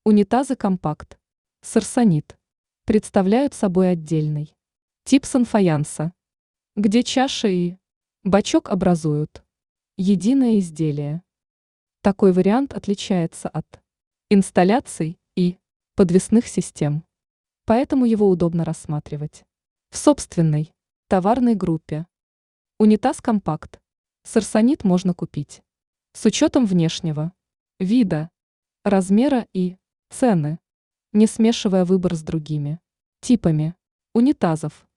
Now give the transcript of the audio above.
Унитазы компакт. Сарсонит. Представляют собой отдельный тип санфаянса, где чаша и бачок образуют единое изделие. Такой вариант отличается от инсталляций и подвесных систем, поэтому его удобно рассматривать в собственной товарной группе. Унитаз компакт. Сарсонит можно купить с учетом внешнего вида, размера и цены, не смешивая выбор с другими типами унитазов.